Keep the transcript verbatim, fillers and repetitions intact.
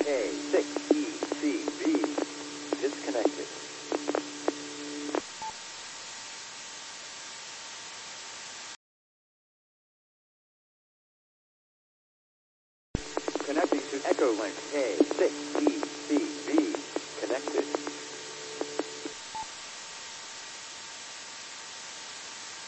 A six E C B disconnected. Connecting to Echo Link A six E